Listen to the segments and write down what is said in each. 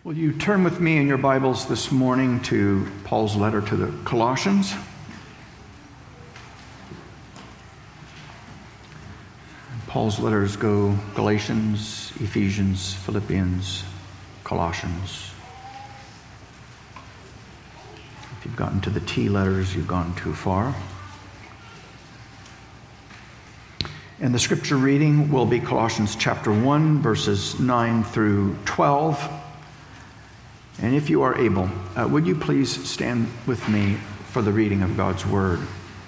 Will you turn with me in your Bibles this morning to Paul's letter to the Colossians? Paul's letters go Galatians, Ephesians, Philippians, Colossians. If you've gotten to the T letters, you've gone too far. And the scripture reading will be Colossians chapter 1, verses 9 through 12. And if you are able, would you please stand with me for the reading of God's word?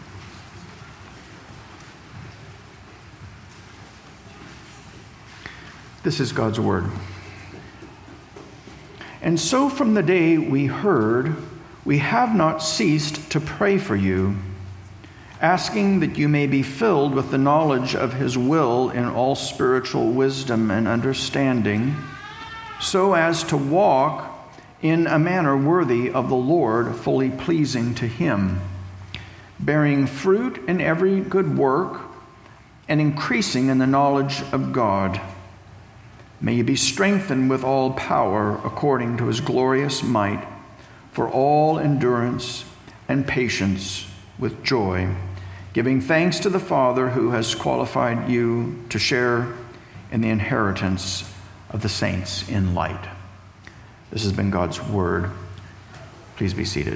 This is God's word. And so from the day we heard, we have not ceased to pray for you, asking that you may be filled with the knowledge of his will in all spiritual wisdom and understanding, so as to walk in a manner worthy of the Lord, fully pleasing to him, bearing fruit in every good work and increasing in the knowledge of God. May you be strengthened with all power according to his glorious might, for all endurance and patience with joy, giving thanks to the Father who has qualified you to share in the inheritance of the saints in light. This has been God's word. Please be seated.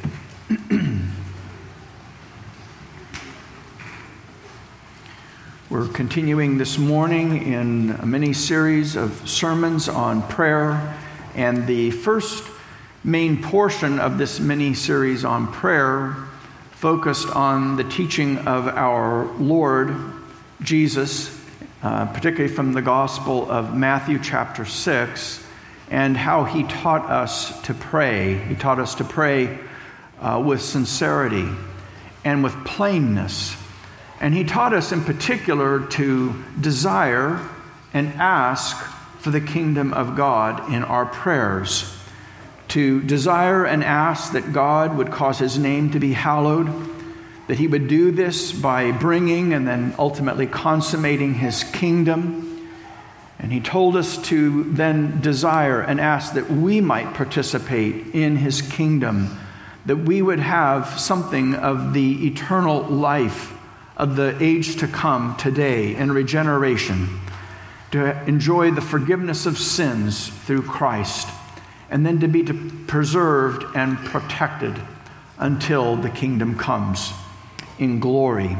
We're continuing this morning in a mini-series of sermons on prayer, and the first main portion of this mini-series on prayer focused on the teaching of our Lord Jesus, particularly from the Gospel of Matthew chapter 6, and how he taught us to pray. He taught us to pray with sincerity and with plainness. And he taught us in particular to desire and ask for the kingdom of God in our prayers. To desire and ask that God would cause his name to be hallowed, that he would do this by bringing and then ultimately consummating his kingdom. And he told us to then desire and ask that we might participate in his kingdom, that we would have something of the eternal life of the age to come today in regeneration, to enjoy the forgiveness of sins through Christ, and then to be preserved and protected until the kingdom comes in glory.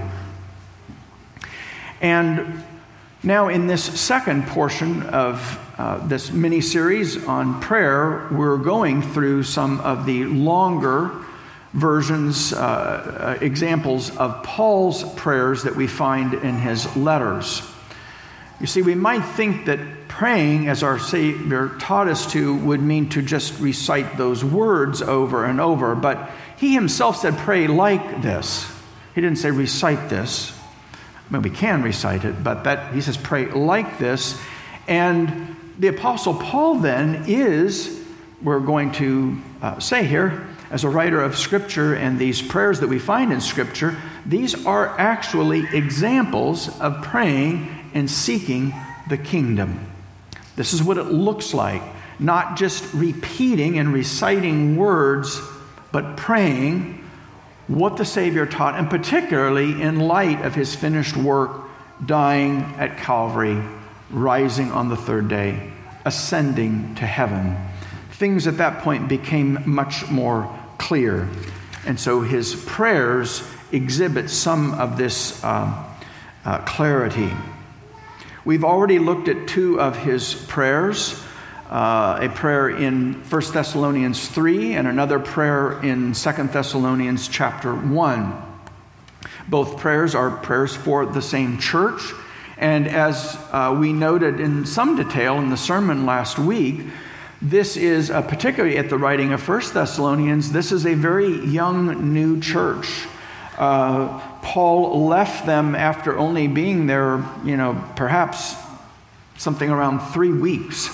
And now, in this second portion of this mini-series on prayer, we're going through some of the longer versions, examples of Paul's prayers that we find in his letters. You see, we might think that praying, as our Savior taught us to, would mean to just recite those words over and over, but he himself said, pray like this. He didn't say recite this. I mean, we can recite it, but he says pray like this. And the Apostle Paul then is, we're going to say here, as a writer of Scripture and these prayers that we find in Scripture, these are actually examples of praying and seeking the kingdom. This is what it looks like, not just repeating and reciting words, but praying what the Savior taught, and particularly in light of his finished work, dying at Calvary, rising on the third day, ascending to heaven. Things at that point became much more clear. And so his prayers exhibit some of this clarity. We've already looked at two of his prayers. A prayer in 1 Thessalonians 3 and another prayer in 2 Thessalonians chapter 1. Both prayers are prayers for the same church. And as we noted in some detail in the sermon last week, this is, particularly at the writing of 1 Thessalonians, this is a very young new church. Paul left them after only being there, perhaps something around 3 weeks.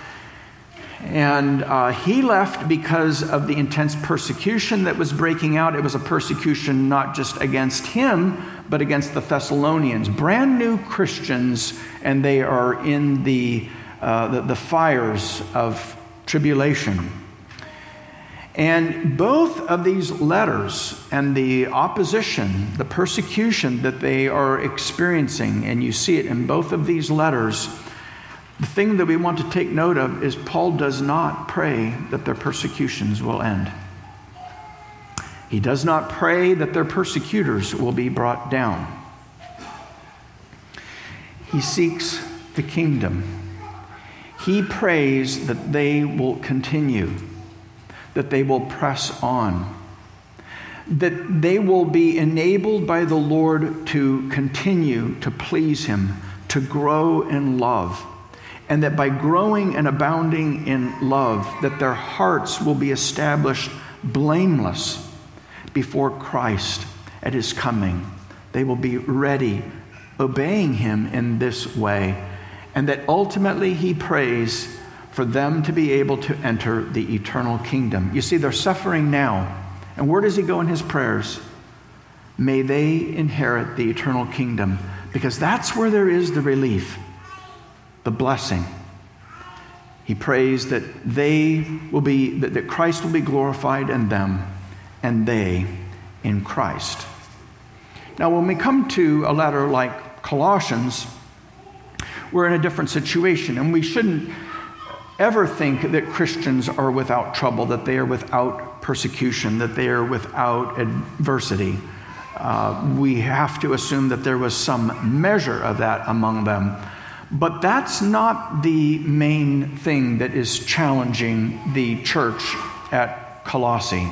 And he left because of the intense persecution that was breaking out. It was a persecution not just against him, but against the Thessalonians, brand new Christians, and they are in the fires of tribulation. And both of these letters and the opposition, the persecution that they are experiencing, and you see it in both of these letters, the thing that we want to take note of is Paul does not pray that their persecutions will end. He does not pray that their persecutors will be brought down. He seeks the kingdom. He prays that they will continue, that they will press on, that they will be enabled by the Lord to continue to please Him, to grow in love, and that by growing and abounding in love, that their hearts will be established blameless before Christ at His coming. They will be ready, obeying Him in this way, and that ultimately he prays for them to be able to enter the eternal kingdom. You see, they're suffering now. And where does he go in his prayers? May they inherit the eternal kingdom, because that's where there is the relief, the blessing. He prays that that Christ will be glorified in them, and they in Christ. Now, when we come to a letter like Colossians, we're in a different situation, and we shouldn't ever think that Christians are without trouble, that they are without persecution, that they are without adversity. We have to assume that there was some measure of that among them. But that's not the main thing that is challenging the church at Colossae.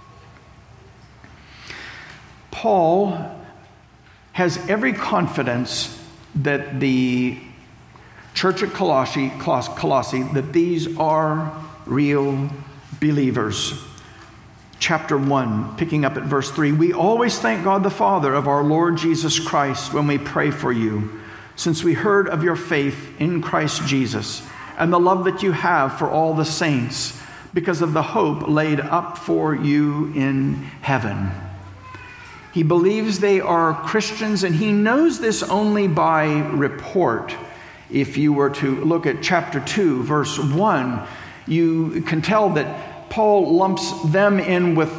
Paul has every confidence that the church at Colossae, that these are real believers. Chapter 1, picking up at verse 3, we always thank God the Father of our Lord Jesus Christ when we pray for you, since we heard of your faith in Christ Jesus and the love that you have for all the saints, because of the hope laid up for you in heaven. He believes they are Christians, and he knows this only by report. If you were to look at chapter 2, verse 1, you can tell that Paul lumps them in with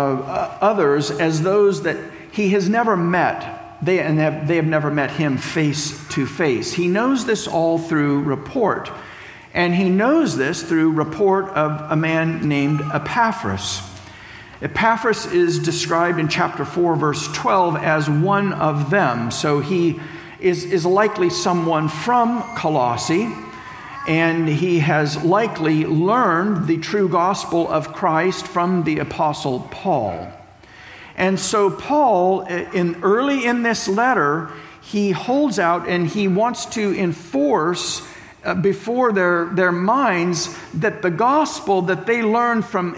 others as those that he has never met. They have never met him face to face. He knows this all through report. And he knows this through report of a man named Epaphras. Epaphras is described in chapter 4, verse 12 as one of them. So he is likely someone from Colossae, and he has likely learned the true gospel of Christ from the Apostle Paul. And so Paul, early in this letter, he holds out and he wants to enforce before their minds that the gospel that they learned from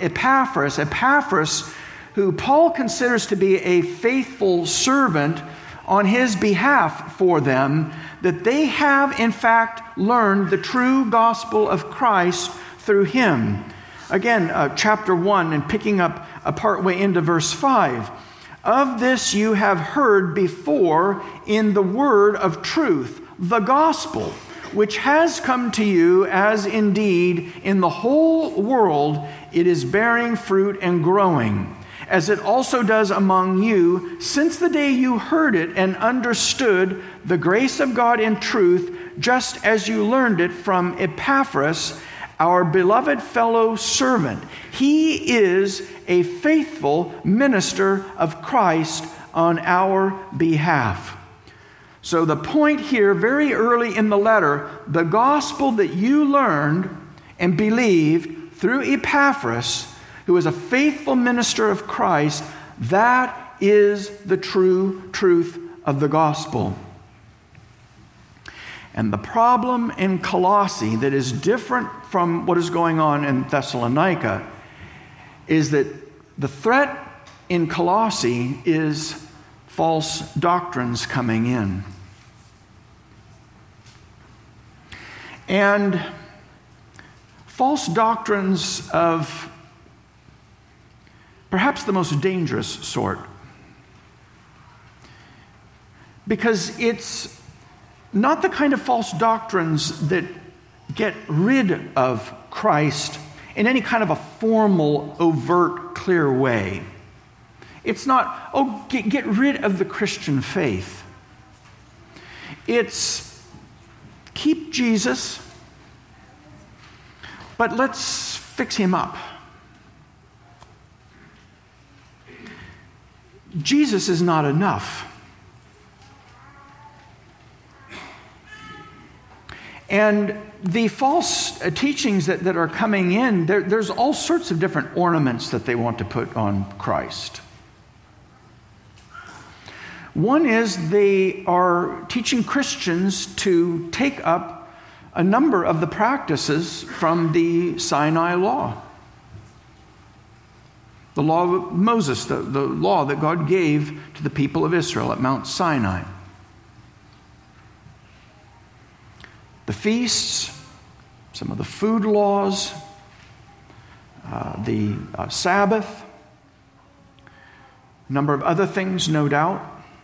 Epaphras, who Paul considers to be a faithful servant on his behalf for them, that they have in fact learned the true gospel of Christ through him. Again, chapter 1, and picking up a part way into verse 5. Of this you have heard before in the word of truth, the gospel, which has come to you, as indeed in the whole world it is bearing fruit and growing, as it also does among you, since the day you heard it and understood the grace of God in truth, just as you learned it from Epaphras, our beloved fellow servant. He is a faithful minister of Christ on our behalf. So the point here, very early in the letter, the gospel that you learned and believed through Epaphras, who is a faithful minister of Christ, that is the true truth of the gospel. And the problem in Colossae that is different from what is going on in Thessalonica is that the threat in Colossae is false doctrines coming in. And false doctrines of perhaps the most dangerous sort. Because it's not the kind of false doctrines that get rid of Christ in any kind of a formal, overt, clear way. It's not, get rid of the Christian faith. It's keep Jesus, but let's fix him up. Jesus is not enough. And the false teachings that are coming in, there's all sorts of different ornaments that they want to put on Christ. One is they are teaching Christians to take up a number of the practices from the Sinai law. The law of Moses, the law that God gave to the people of Israel at Mount Sinai. The feasts, some of the food laws, the Sabbath, a number of other things, no doubt.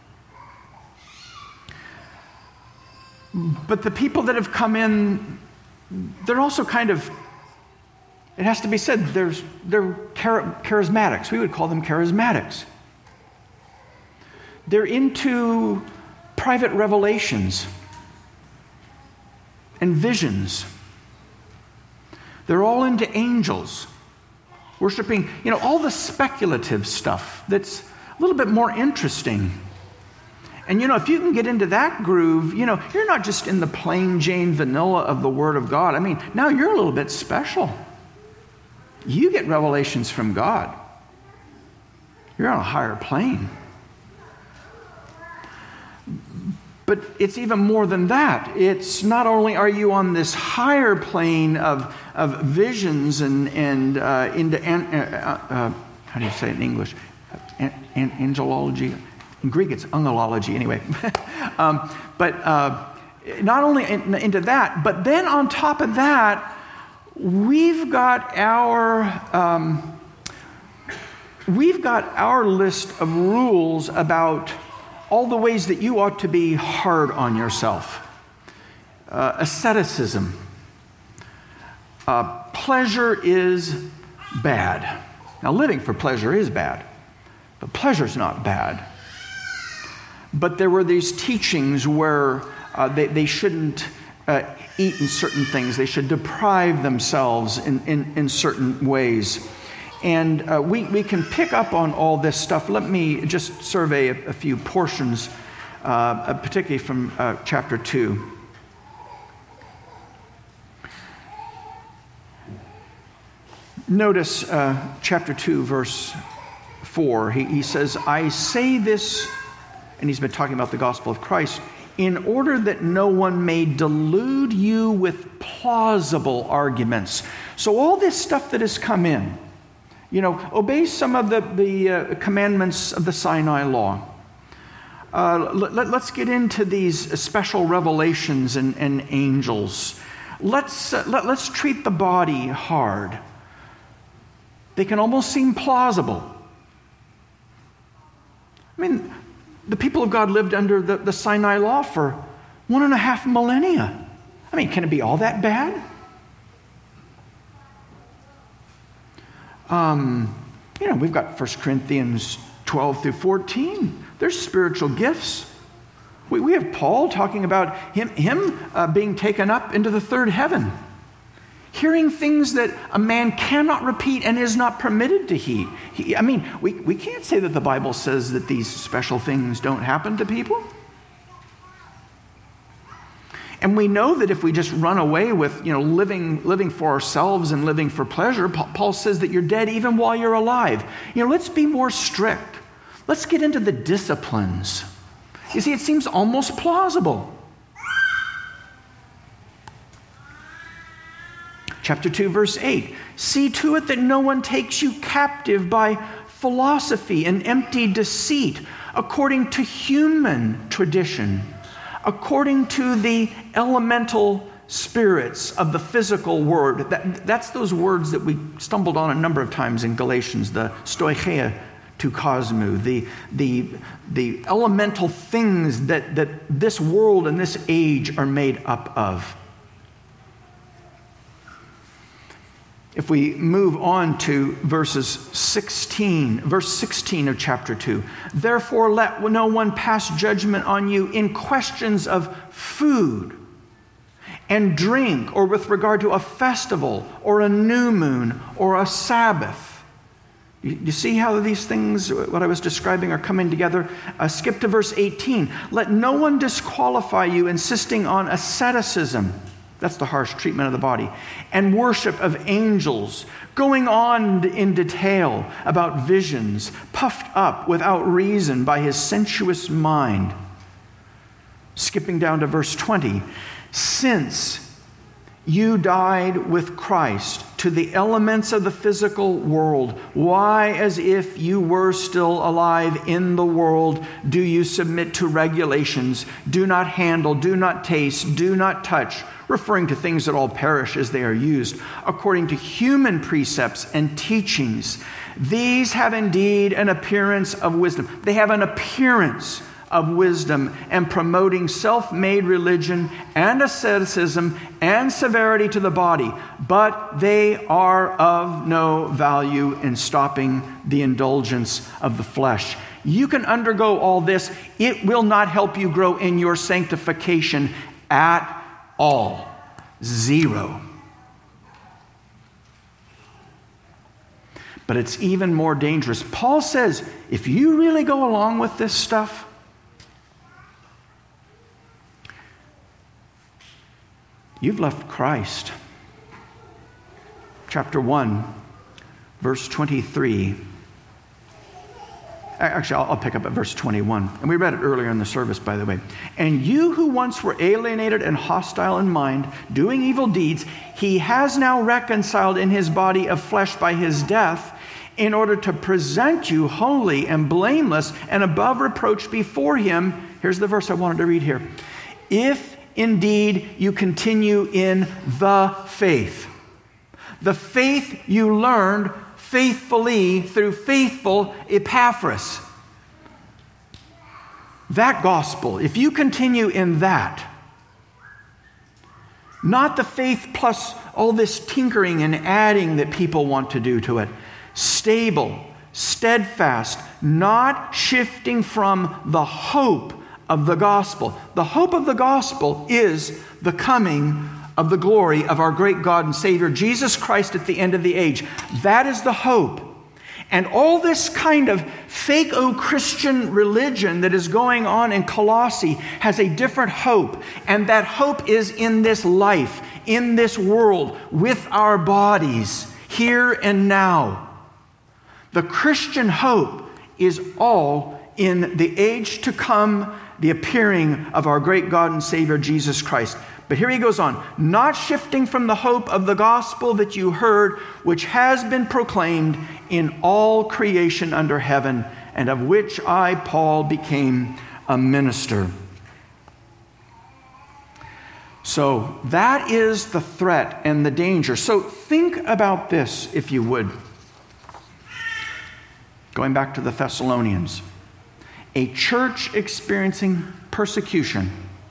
But the people that have come in, they're also kind of, it has to be said, they're charismatics. We would call them charismatics. They're into private revelations and visions. They're all into angels, worshiping, all the speculative stuff that's a little bit more interesting. And if you can get into that groove, you're not just in the plain Jane vanilla of the Word of God. I mean, now you're a little bit special. You get revelations from God. You're on a higher plane. But it's even more than that. It's not only are you on this higher plane of visions and into how do you say it in English? Angelology. In Greek, it's angelology. Anyway, but not only into that, but then on top of that, we've got our list of rules about all the ways that you ought to be hard on yourself. Asceticism. Pleasure is bad. Now, living for pleasure is bad, but pleasure's not bad. But there were these teachings where they shouldn't eat in certain things. They should deprive themselves in certain ways. And we can pick up on all this stuff. Let me just survey a few portions, particularly from chapter 2. Notice chapter 2, verse 4. He says, I say this, and he's been talking about the gospel of Christ, in order that no one may delude you with plausible arguments. So all this stuff that has come in, obey some of the commandments of the Sinai law. Let's get into these special revelations and angels. Let's treat the body hard. They can almost seem plausible. I mean, the people of God lived under the Sinai law for 1.5 millennia. I mean, can it be all that bad? We've got 1 Corinthians 12 through 14. There's spiritual gifts. We have Paul talking about him being taken up into the third heaven. Hearing things that a man cannot repeat and is not permitted to heed. We can't say that the Bible says that these special things don't happen to people. And we know that if we just run away with, living for ourselves and living for pleasure, Paul says that you're dead even while you're alive. Let's be more strict. Let's get into the disciplines. You see, it seems almost plausible. Chapter 2, verse 8. See to it that no one takes you captive by philosophy and empty deceit, according to human tradition, according to the elemental spirits of the physical word. That's those words that we stumbled on a number of times in Galatians, the stoicheia to cosmu, the elemental things that this world and this age are made up of. If we move on to verse 16 of chapter 2, therefore let no one pass judgment on you in questions of food and drink, or with regard to a festival, or a new moon, or a Sabbath. You see how these things, what I was describing, are coming together? Skip to verse 18. Let no one disqualify you, insisting on asceticism. That's the harsh treatment of the body. And worship of angels, going on in detail about visions, puffed up without reason by his sensuous mind. Skipping down to verse 20. Since you died with Christ to the elements of the physical world, why, as if you were still alive in the world, do you submit to regulations? Do not handle, do not taste, do not touch, referring to things that all perish as they are used, according to human precepts and teachings. These have indeed an appearance of wisdom. They have an appearance of wisdom, and promoting self-made religion and asceticism and severity to the body, but they are of no value in stopping the indulgence of the flesh. You can undergo all this. It will not help you grow in your sanctification at all. Zero. But it's even more dangerous. Paul says, if you really go along with this stuff, you've left Christ. Chapter 1, verse 23. Actually, I'll pick up at verse 21. And we read it earlier in the service, by the way. And you who once were alienated and hostile in mind, doing evil deeds, he has now reconciled in his body of flesh by his death, in order to present you holy and blameless and above reproach before him. Here's the verse I wanted to read here. If indeed you continue in the faith you learned faithfully through faithful Epaphras. That gospel, if you continue in that, not the faith plus all this tinkering and adding that people want to do to it, stable, steadfast, not shifting from the hope of the gospel. The hope of the gospel is the coming of the glory of our great God and Savior, Jesus Christ, at the end of the age. That is the hope. And all this kind of fake-o-Christian religion that is going on in Colossae has a different hope. And that hope is in this life, in this world, with our bodies, here and now. The Christian hope is all in the age to come, the appearing of our great God and Savior, Jesus Christ. But here he goes on, not shifting from the hope of the gospel that you heard, which has been proclaimed in all creation under heaven, and of which I, Paul, became a minister. So that is the threat and the danger. So think about this, if you would. Going back to the Thessalonians. A church experiencing persecution.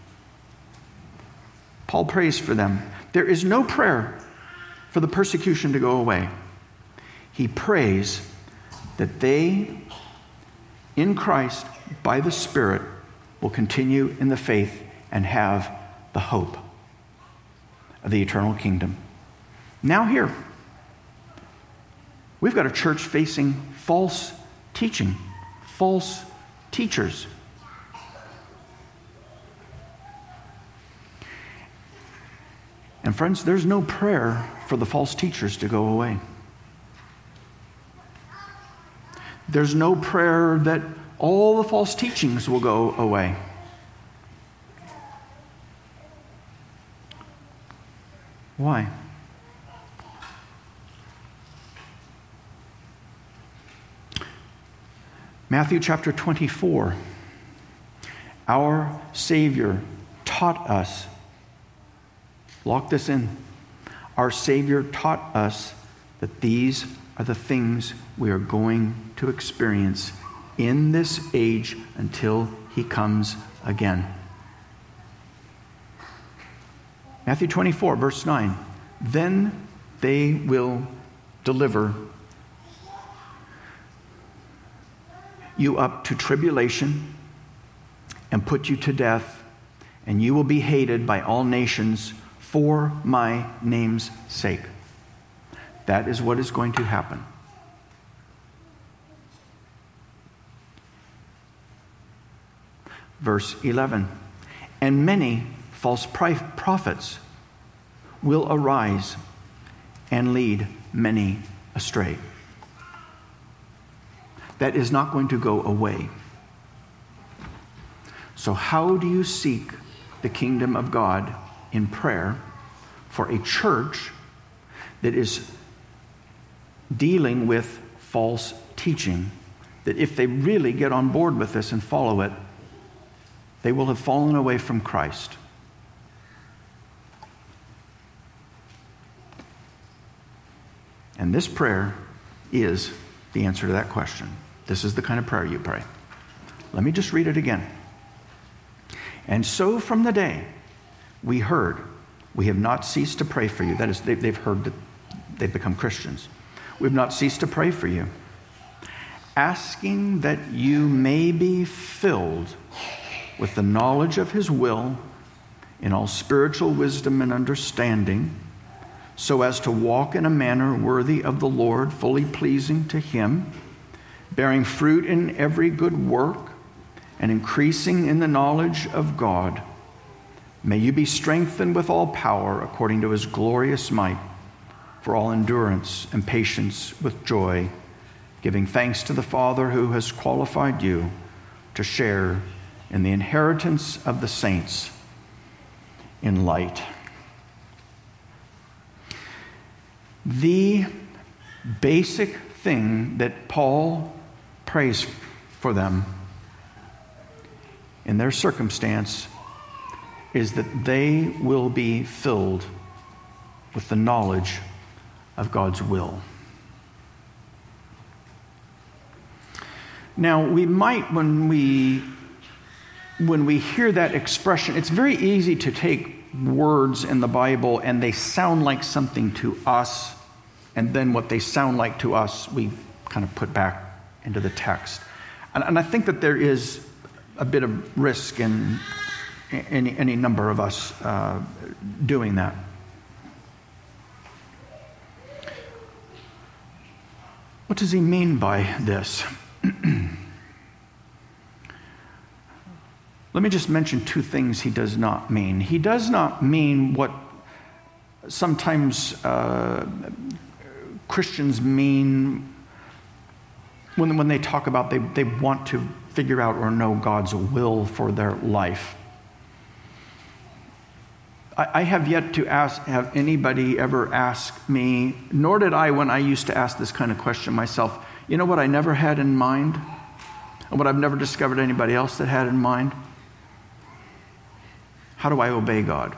Paul prays for them. There is no prayer for the persecution to go away. He prays that they, in Christ, by the Spirit, will continue in the faith and have the hope of the eternal kingdom. Now here, we've got a church facing false teaching, false teachers. And friends, there's no prayer for the false teachers to go away. There's no prayer that all the false teachings will go away. Why? Matthew chapter 24. Our Savior taught us, lock this in, our Savior taught us that these are the things we are going to experience in this age until he comes again. Matthew 24, verse 9. Then they will deliver you up to tribulation and put you to death, and you will be hated by all nations for my name's sake. That is what is going to happen. Verse 11, and many false prophets will arise and lead many astray. That is not going to go away. So how do you seek the kingdom of God in prayer for a church that is dealing with false teaching, that if they really get on board with this and follow it, they will have fallen away from Christ? And this prayer is the answer to that question. This is the kind of prayer you pray. Let me just read it again. And so from the day we heard, we have not ceased to pray for you. That is, they've heard that they've become Christians. We have not ceased to pray for you, asking that you may be filled with the knowledge of his will in all spiritual wisdom and understanding, so as to walk in a manner worthy of the Lord, fully pleasing to him, bearing fruit in every good work, and increasing in the knowledge of God. May you be strengthened with all power according to his glorious might, for all endurance and patience with joy, giving thanks to the Father who has qualified you to share in the inheritance of the saints in light. The basic thing that Paul prays for them in their circumstance is that they will be filled with the knowledge of God's will. Now, we might, when we hear that expression, it's very easy to take words in the Bible and they sound like something to us, and then what they sound like to us, we kind of put back into the text. And I think that there is a bit of risk in any number of us doing that. What does he mean by this? Let me just mention two things he does not mean. He does not mean what sometimes Christians mean when they talk about they want to figure out or know God's will for their life. I have yet to have anybody ever ask me, nor did I when I used to ask this kind of question myself, you know what I never had in mind? And what I've never discovered anybody else that had in mind? How do I obey God?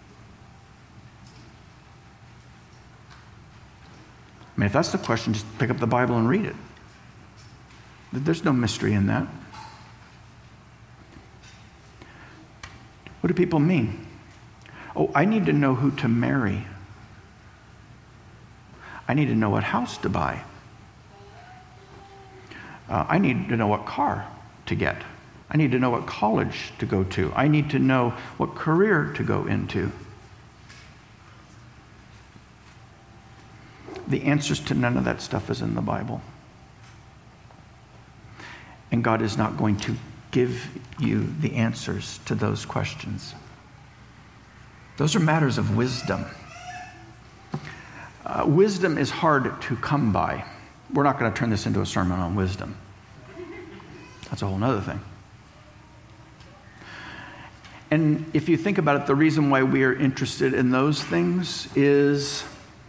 I mean, if that's the question, just pick up the Bible and read it. There's no mystery in that. What do people mean? Oh, I need to know who to marry. I need to know what house to buy. I need to know what car to get. I need to know what college to go to. I need to know what career to go into. The answers to none of that stuff is in the Bible. And God is not going to give you the answers to those questions. Those are matters of wisdom. Wisdom is hard to come by. We're not going to turn this into a sermon on wisdom. That's a whole other thing. And if you think about it, the reason why we are interested in those things is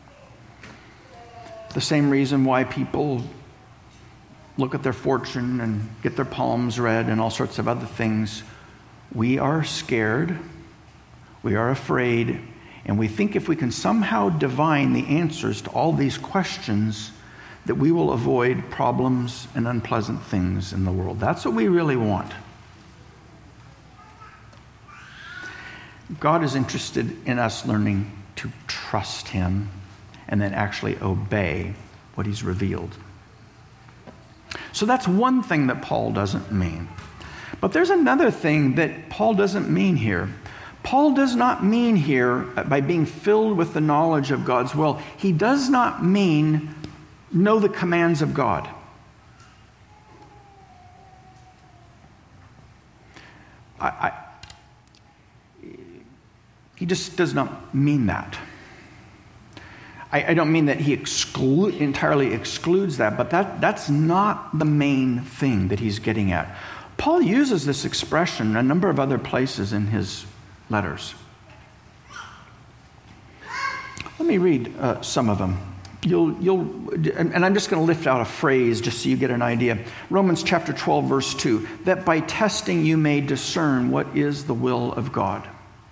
the same reason why people look at their fortune and get their palms read and all sorts of other things. We are scared, we are afraid, and we think if we can somehow divine the answers to all these questions, that we will avoid problems and unpleasant things in the world. That's what we really want. God is interested in us learning to trust him and then actually obey what he's revealed. So that's one thing that Paul doesn't mean. But there's another thing that Paul doesn't mean here. Paul does not mean here, by being filled with the knowledge of God's will, he does not mean know the commands of God. He just does not mean that. I don't mean that he entirely excludes that, but that's not the main thing that he's getting at. Paul uses this expression a number of other places in his letters. Let me read some of them. And I'm just going to lift out a phrase just so you get an idea. Romans chapter 12, verse 2, that by testing you may discern what is the will of God.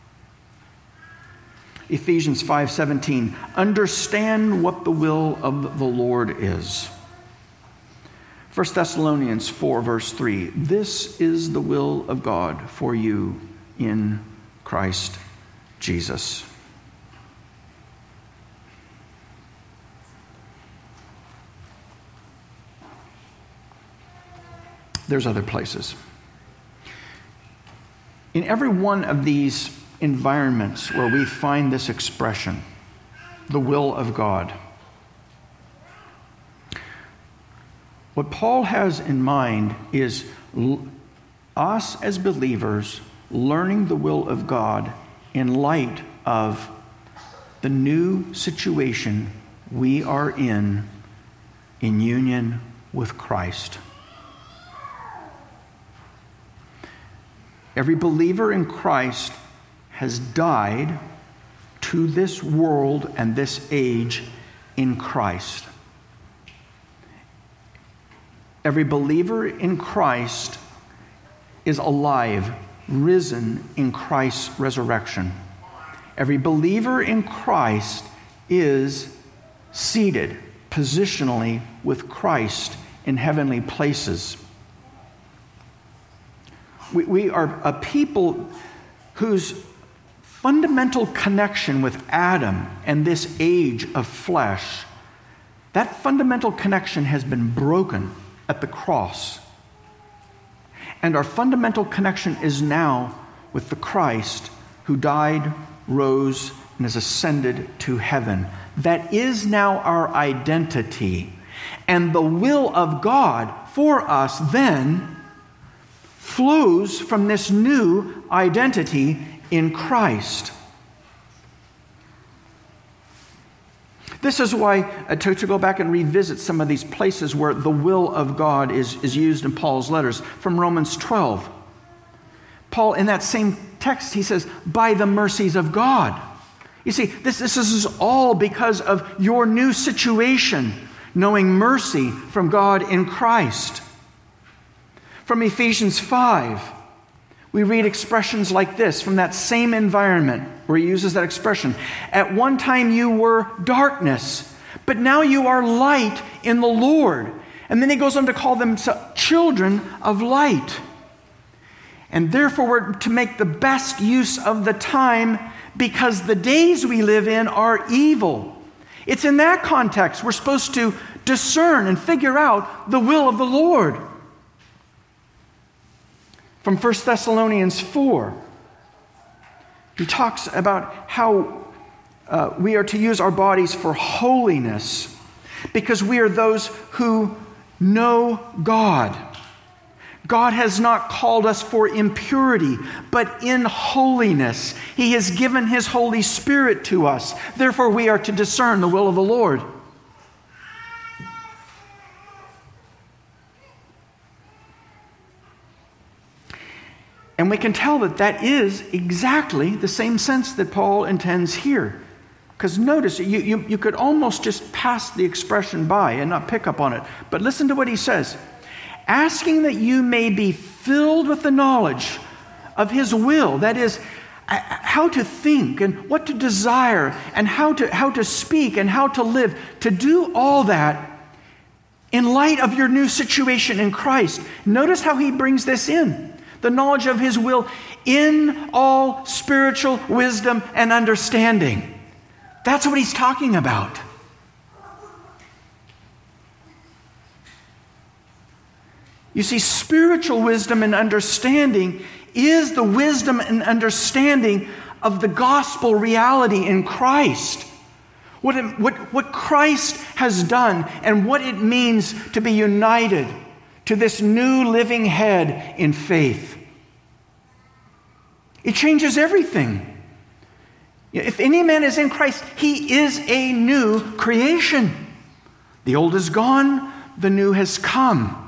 Ephesians 5:17, understand what the will of the Lord is. 1 Thessalonians 4, verse 3, this is the will of God for you in Christ Jesus. There's other places. In every one of these environments where we find this expression, the will of God, what Paul has in mind is us as believers learning the will of God in light of the new situation we are in union with Christ. Every believer in Christ has died to this world and this age in Christ. Every believer in Christ is alive, risen in Christ's resurrection. Every believer in Christ is seated positionally with Christ in heavenly places. We are a people whose fundamental connection with Adam and this age of flesh, that fundamental connection has been broken at the cross. And our fundamental connection is now with the Christ who died, rose, and has ascended to heaven. That is now our identity. And the will of God for us then flows from this new identity in Christ. This is why, to go back and revisit some of these places where the will of God is used in Paul's letters, from Romans 12. Paul, in that same text, he says, by the mercies of God. You see, this is all because of your new situation, knowing mercy from God in Christ. From Ephesians 5, we read expressions like this from that same environment where he uses that expression. At one time you were darkness, but now you are light in the Lord. And then he goes on to call them children of light. And therefore we're to make the best use of the time because the days we live in are evil. It's in that context we're supposed to discern and figure out the will of the Lord. From 1 Thessalonians 4, he talks about how we are to use our bodies for holiness because we are those who know God. God has not called us for impurity, but in holiness. He has given His Holy Spirit to us. Therefore, we are to discern the will of the Lord. And we can tell that that is exactly the same sense that Paul intends here. Because notice, you could almost just pass the expression by and not pick up on it. But listen to what he says. Asking that you may be filled with the knowledge of His will. That is, how to think and what to desire and how to speak and how to live. To do all that in light of your new situation in Christ. Notice how he brings this in. The knowledge of His will in all spiritual wisdom and understanding. That's what he's talking about. You see, spiritual wisdom and understanding is the wisdom and understanding of the gospel reality in Christ. What Christ has done and what it means to be united to this new living head in faith. It changes everything. If any man is in Christ, he is a new creation. The old is gone, the new has come.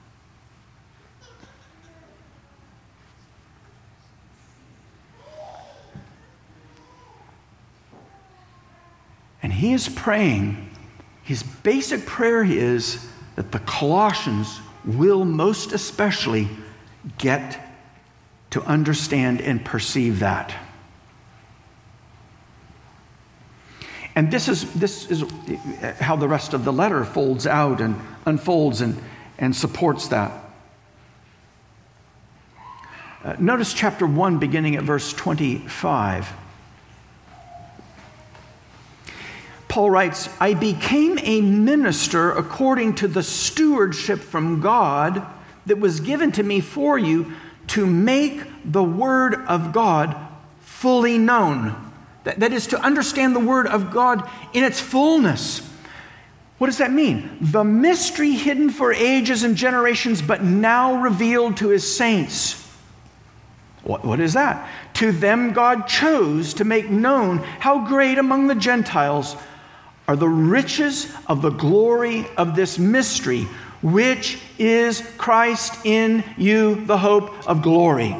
And he is praying, his basic prayer is that the Colossians will most especially get to understand and perceive that. And this is how the rest of the letter folds out and unfolds and supports that. Notice chapter 1 beginning at verse 25. Paul writes, I became a minister according to the stewardship from God that was given to me for you to make the word of God fully known. That is to understand the word of God in its fullness. What does that mean? The mystery hidden for ages and generations, but now revealed to his saints. What is that? To them God chose to make known how great among the Gentiles are the riches of the glory of this mystery, which is Christ in you, the hope of glory.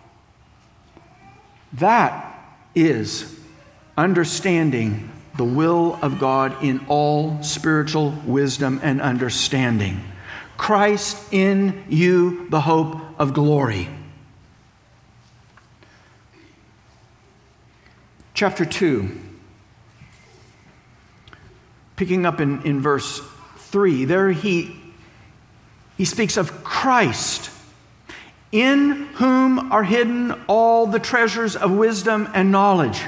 That is understanding the will of God in all spiritual wisdom and understanding. Christ in you, the hope of glory. Chapter 2. Picking up in verse 3, there he speaks of Christ, in whom are hidden all the treasures of wisdom and knowledge.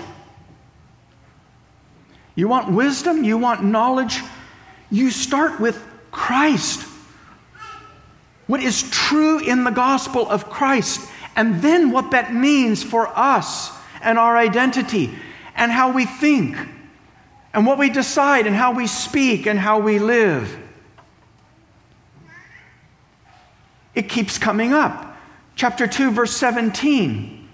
You want wisdom? You want knowledge? You start with Christ. What is true in the gospel of Christ, and then what that means for us and our identity and how we think. And what we decide and how we speak and how we live. It keeps coming up. Chapter 2, verse 17.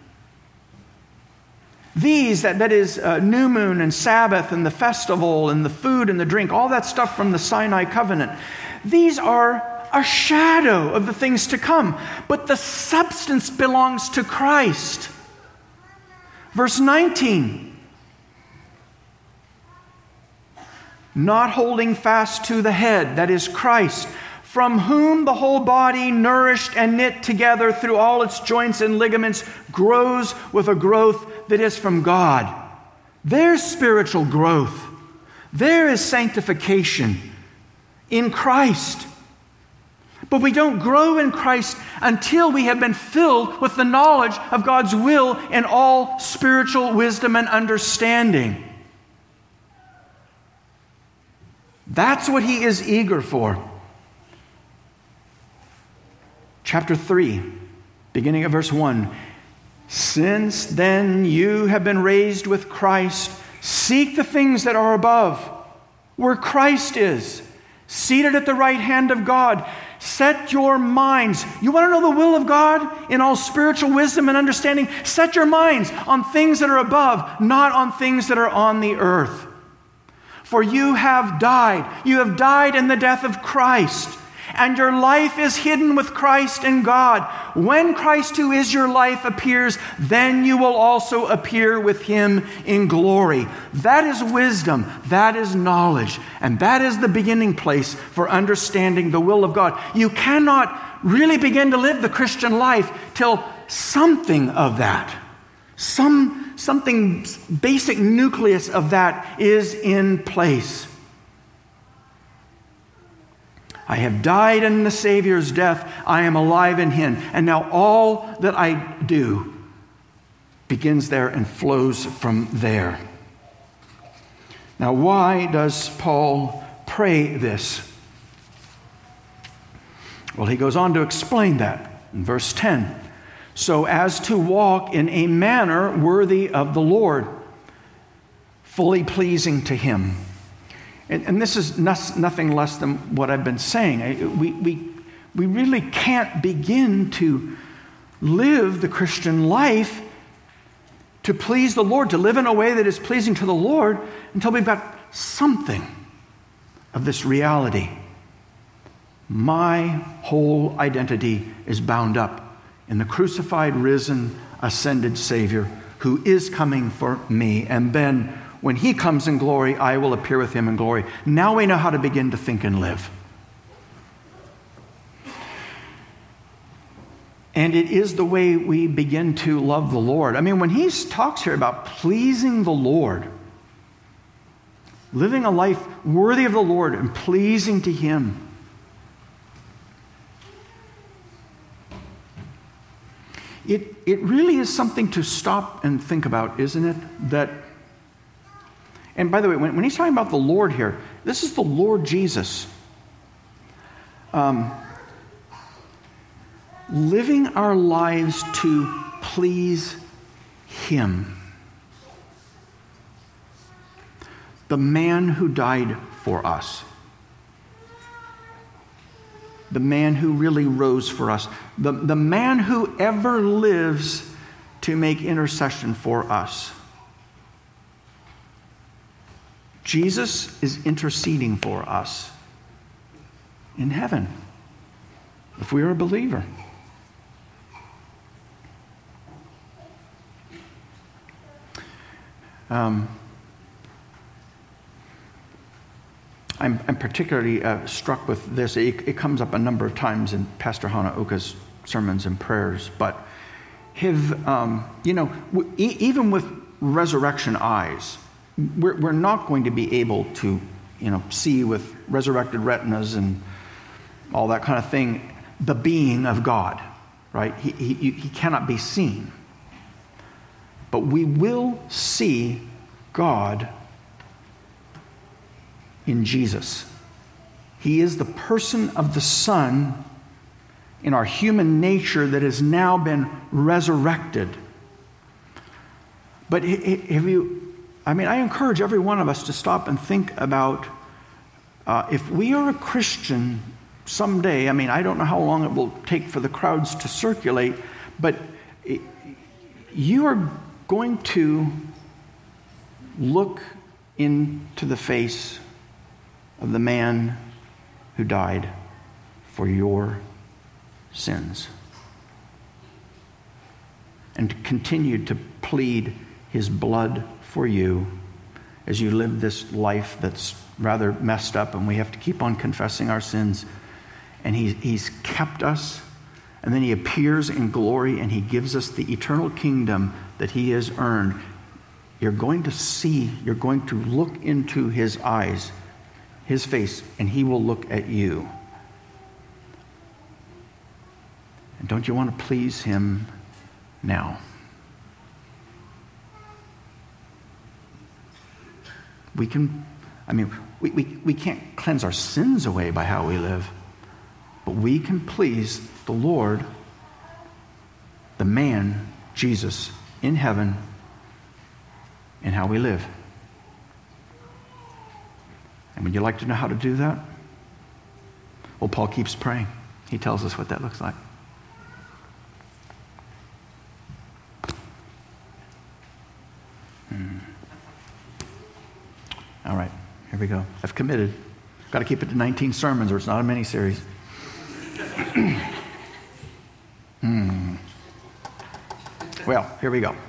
These, that is new moon and Sabbath and the festival and the food and the drink, all that stuff from the Sinai covenant. These are a shadow of the things to come. But the substance belongs to Christ. Verse 19. Not holding fast to the head, that is Christ, from whom the whole body, nourished and knit together through all its joints and ligaments, grows with a growth that is from God. There's spiritual growth. There is sanctification in Christ. But we don't grow in Christ until we have been filled with the knowledge of God's will in all spiritual wisdom and understanding. That's what he is eager for. Chapter 3, beginning at verse 1. Since then you have been raised with Christ, seek the things that are above, where Christ is, seated at the right hand of God. Set your minds. You want to know the will of God in all spiritual wisdom and understanding? Set your minds on things that are above, not on things that are on the earth. For you have died. You have died in the death of Christ. And your life is hidden with Christ in God. When Christ, who is your life, appears, then you will also appear with him in glory. That is wisdom. That is knowledge. And that is the beginning place for understanding the will of God. You cannot really begin to live the Christian life till something of that, something basic nucleus of that is in place. I have died in the Savior's death. I am alive in him. And now all that I do begins there and flows from there. Now, why does Paul pray this? Well, he goes on to explain that in verse 10. So as to walk in a manner worthy of the Lord, fully pleasing to him. And this is nothing less than what I've been saying. We really can't begin to live the Christian life to please the Lord, to live in a way that is pleasing to the Lord, until we've got something of this reality. My whole identity is bound up in the crucified, risen, ascended Savior who is coming for me. And then when he comes in glory, I will appear with him in glory. Now we know how to begin to think and live. And it is the way we begin to love the Lord. I mean, when he talks here about pleasing the Lord, living a life worthy of the Lord and pleasing to him, it really is something to stop and think about, isn't it? And by the way, when he's talking about the Lord here, this is the Lord Jesus. Living our lives to please him. The man who died for us. The man who really rose for us. The man who ever lives to make intercession for us. Jesus is interceding for us in heaven, if we are a believer. I'm particularly struck with this. It comes up a number of times in Pastor Hanaoka's sermons and prayers, but even with resurrection eyes, we're not going to be able to, see with resurrected retinas and all that kind of thing, the being of God, right? He cannot be seen. But we will see God in Jesus. He is the person of the Son in our human nature that has now been resurrected. But I encourage every one of us to stop and think about if we are a Christian someday, I don't know how long it will take for the crowds to circulate, but you are going to look into the face of the man who died for your sins and continue to plead his blood for you as you live this life that's rather messed up, and we have to keep on confessing our sins. And he's kept us, and then he appears in glory and he gives us the eternal kingdom that he has earned. You're going to look into his eyes, his face, and he will look at you. And don't you want to please him now? We can't cleanse our sins away by how we live, but we can please the Lord, the man, Jesus, in heaven, in how we live. And would you like to know how to do that? Well, Paul keeps praying. He tells us what that looks like. All right, here we go. I've committed. Got to keep it to 19 sermons or it's not a mini-series. Well, here we go.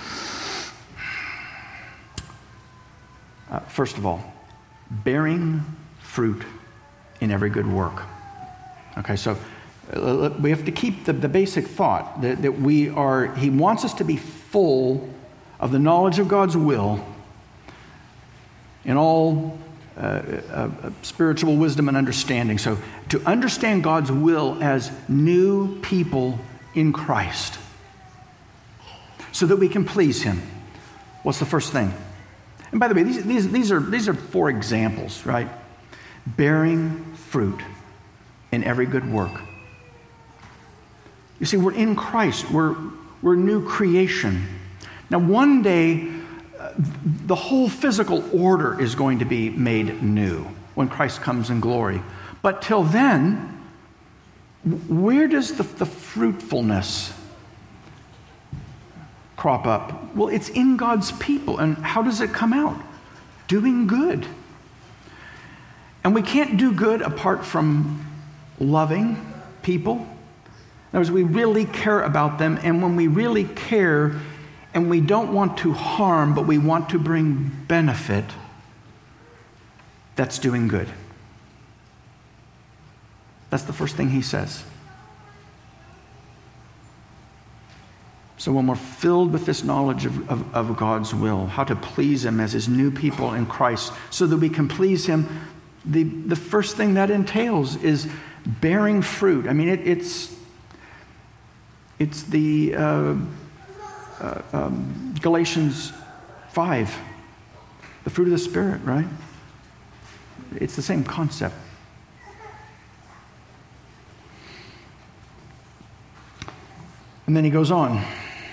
First of all, bearing fruit in every good work. Okay, so we have to keep the basic thought that he wants us to be full of the knowledge of God's will in all spiritual wisdom and understanding. So to understand God's will as new people in Christ so that we can please him. What's the first thing? And by the way, these are 4 examples, right? Bearing fruit in every good work. You see, we're in Christ. We're new creation. Now, one day, the whole physical order is going to be made new when Christ comes in glory. But till then, where does the fruitfulness crop up? Well, it's in God's people. And how does it come out? Doing good. And we can't do good apart from loving people. In other words, we really care about them. And when we really care and we don't want to harm, but we want to bring benefit, that's doing good. That's the first thing he says. So when we're filled with this knowledge of God's will, how to please him as his new people in Christ, so that we can please him, the first thing that entails is bearing fruit. I mean, it's the Galatians 5, the fruit of the Spirit, right? It's the same concept. And then he goes on.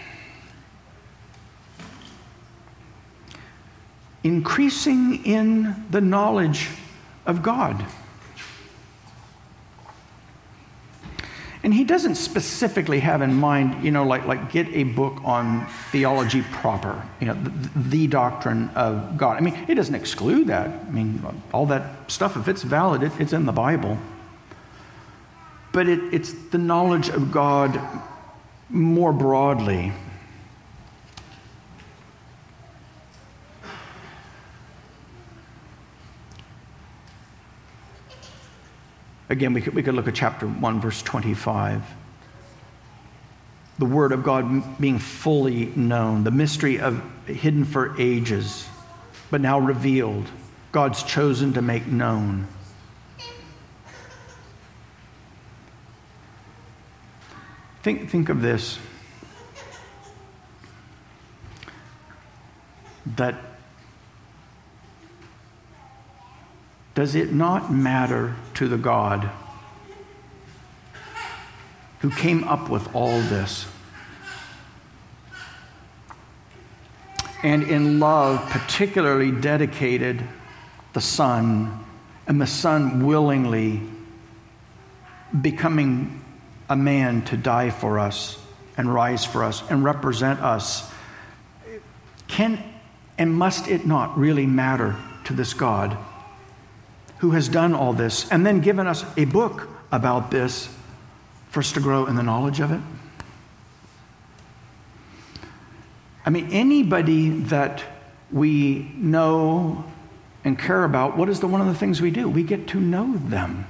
Increasing in the knowledge of God. And he doesn't specifically have in mind, like get a book on theology proper, the doctrine of God. I mean, it doesn't exclude that. I mean, all that stuff, if it's valid, it's in the Bible. But it's the knowledge of God more broadly. Again, we could look at chapter 1, verse 25. The Word of God being fully known, the mystery of hidden for ages, but now revealed, God's chosen to make known. Think of this, that does it not matter to the God who came up with all this and in love particularly dedicated the Son, and the Son willingly becoming a man to die for us and rise for us and represent us? Can and must it not really matter to this God who has done all this and then given us a book about this for us to grow in the knowledge of it? I mean, anybody that we know and care about, what is one of the things we do? We get to know them.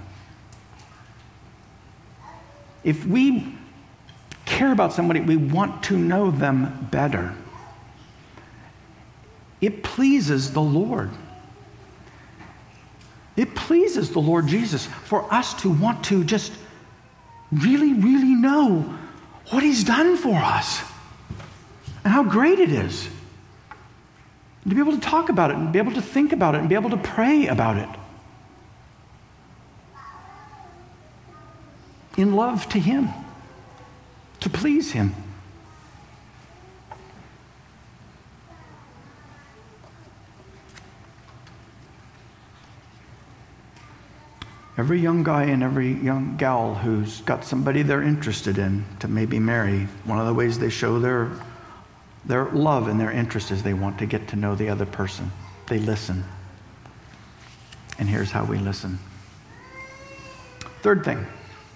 If we care about somebody, we want to know them better. It pleases the Lord. It pleases the Lord Jesus for us to want to just really, really know what he's done for us and how great it is. And to be able to talk about it and be able to think about it and be able to pray about it. In love to him, to please him. Every young guy and every young gal who's got somebody they're interested in to maybe marry, one of the ways they show their love and their interest is they want to get to know the other person. They listen. And here's how we listen. Third thing.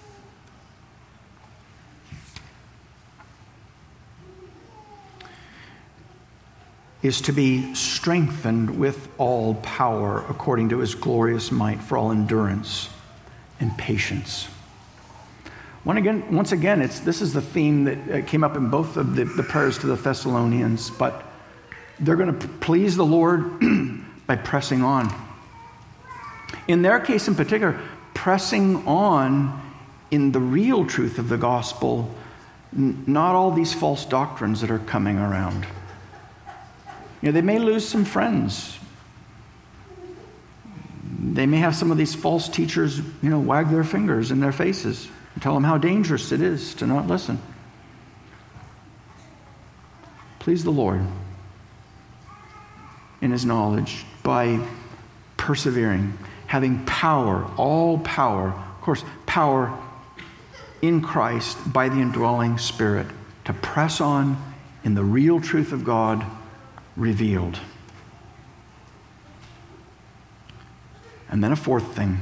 Is to be strengthened with all power according to his glorious might for all endurance and patience. Once again, this is the theme that came up in both of the prayers to the Thessalonians, but they're going to please the Lord by pressing on. In their case in particular, pressing on in the real truth of the gospel, not all these false doctrines that are coming around. They may lose some friends. They may have some of these false teachers, wag their fingers in their faces. And tell them how dangerous it is to not listen. Please the Lord in his knowledge by persevering, having power, all power, of course, power in Christ by the indwelling Spirit to press on in the real truth of God revealed. And then a fourth thing.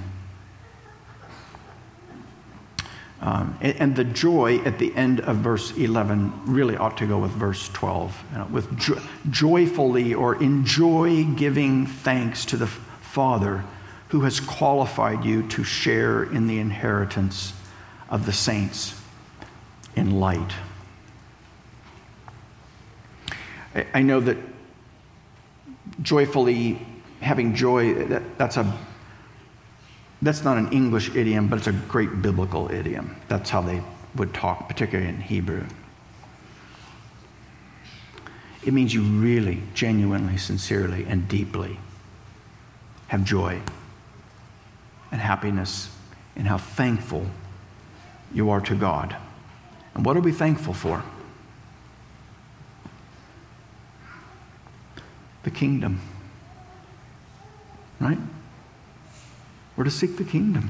And the joy at the end of verse 11 really ought to go with verse 12. With joyfully or enjoy giving thanks to the Father who has qualified you to share in the inheritance of the saints in light. I know that joyfully having joy, that's not an English idiom, but it's a great biblical idiom. That's how they would talk, particularly in Hebrew. It means you really, genuinely, sincerely, and deeply have joy and happiness in how thankful you are to God. And what are we thankful for? The kingdom. Right? We're to seek the kingdom.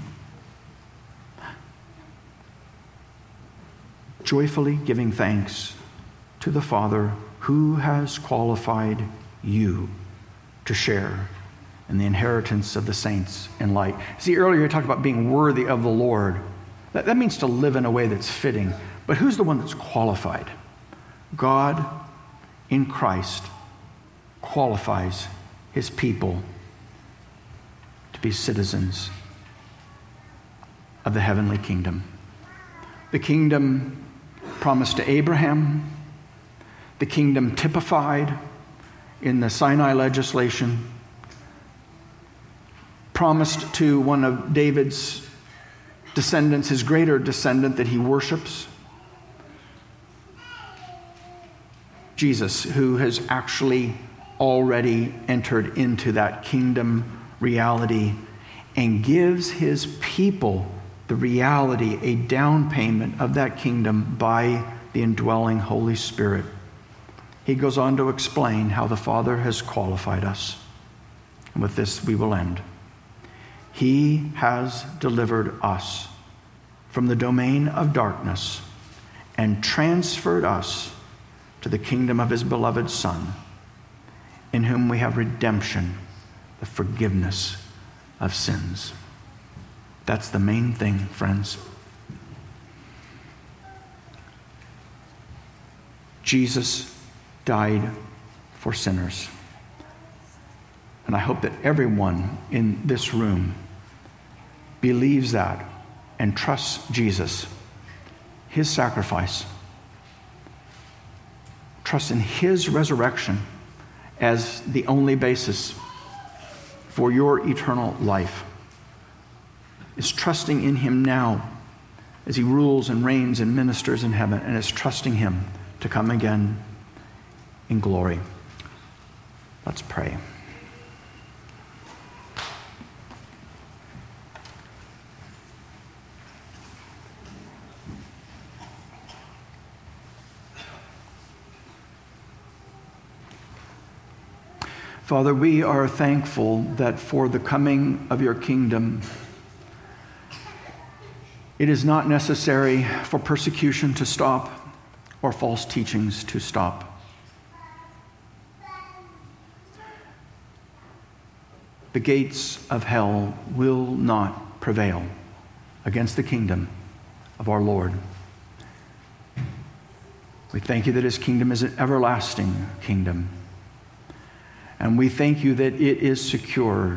Joyfully giving thanks to the Father who has qualified you to share in the inheritance of the saints in light. See, earlier you talked about being worthy of the Lord. That means to live in a way that's fitting. But who's the one that's qualified? God in Christ qualifies his people to be citizens of the heavenly kingdom. The kingdom promised to Abraham, the kingdom typified in the Sinai legislation, promised to one of David's descendants, his greater descendant that he worships, Jesus, who has actually already entered into that kingdom reality and gives his people the reality, a down payment of that kingdom by the indwelling Holy Spirit. He goes on to explain how the Father has qualified us. And with this we will end. He has delivered us from the domain of darkness and transferred us to the kingdom of his beloved Son, in whom we have redemption, the forgiveness of sins. That's the main thing, friends. Jesus died for sinners. And I hope that everyone in this room believes that and trusts Jesus, his sacrifice, trusts in his resurrection as the only basis for your eternal life. Is trusting in him now as he rules and reigns and ministers in heaven, and is trusting him to come again in glory. Let's pray. Father, we are thankful that for the coming of your kingdom, it is not necessary for persecution to stop or false teachings to stop. The gates of hell will not prevail against the kingdom of our Lord. We thank you that his kingdom is an everlasting kingdom. And we thank you that it is secure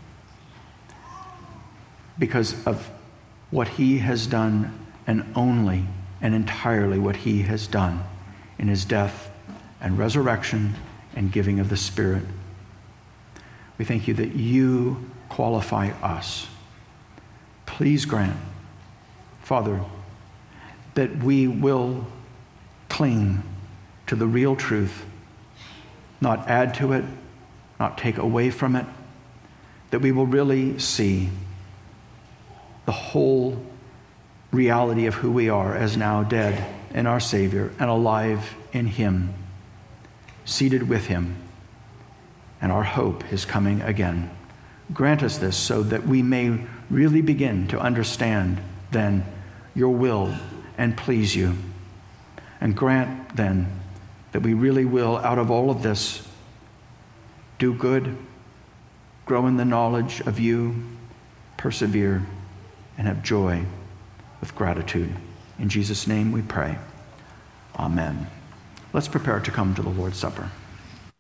because of what he has done, and only and entirely what he has done in his death and resurrection and giving of the Spirit. We thank you that you qualify us. Please grant, Father, that we will cling to the real truth, not add to it, not take away from it, that we will really see the whole reality of who we are as now dead in our Savior and alive in him, seated with him, and our hope is coming again. Grant us this so that we may really begin to understand then your will and please you. And grant then that we really will, out of all of this, do good, grow in the knowledge of you, persevere, and have joy with gratitude. In Jesus' name we pray. Amen. Let's prepare to come to the Lord's Supper.